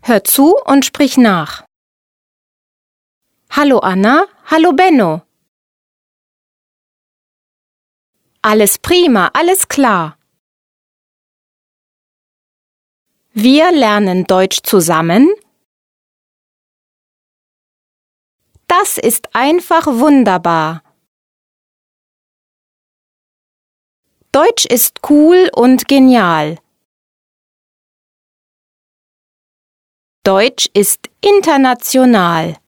Hör zu und sprich nach. Hallo Anna, hallo Benno. Alles prima, alles klar. Wir lernen Deutsch zusammen. Das ist einfach wunderbar. Deutsch ist cool und genial. Deutsch ist international.